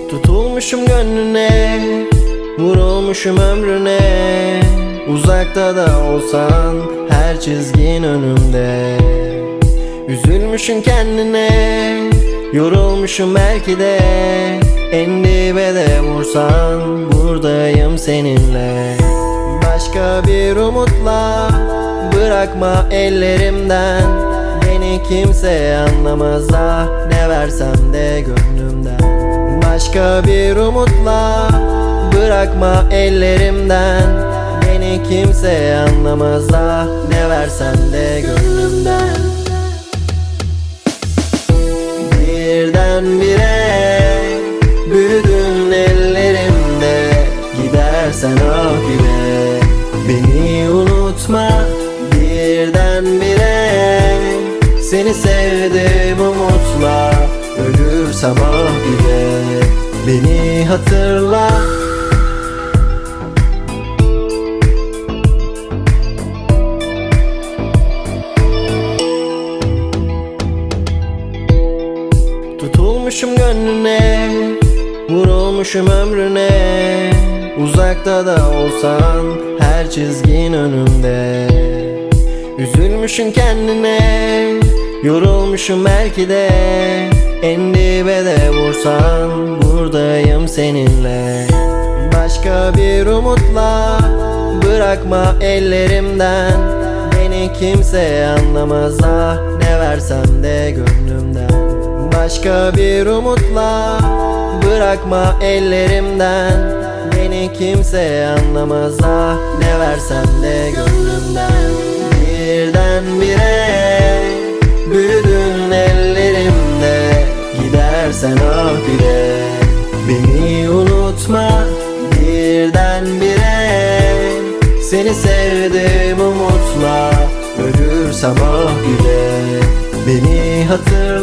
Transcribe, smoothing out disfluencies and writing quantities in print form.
Tutulmuşum gönlüne, vurulmuşum ömrüne. Uzakta da olsan her çizgin önümde. Üzülmüşüm kendine, yorulmuşum belki de. En dibe de vursan buradayım seninle. Başka bir umutla bırakma ellerimden. Beni kimse anlamaz da ne versem de gönlümden. Başka bir umutla bırakma ellerimden. Beni kimse anlamaz da ne versem de gönlümden. Birdenbire büyüdün ellerimde. Gidersen ah bile beni unutma. Birdenbire seni sevdim umutla. Ölürsem ah bile beni hatırla. Tutulmuşum gönlüne, vurulmuşum ömrüne. Uzakta da olsan her çizgin önümde. Üzülmüşüm kendine, yorulmuşum belki de. En dibe de vursan buradayım seninle. Başka bir umutla bırakma ellerimden. Beni kimse anlamaz da ne versem de gönlümden. Başka bir umutla bırakma ellerimden. Beni kimse anlamaz da ne versem de gönlümden. Birdenbire büyüdün ellerimde. Gidersen ah bile beni unutma. Birdenbire seni sevdim umutla. Ölürsem ah bile beni hatırla.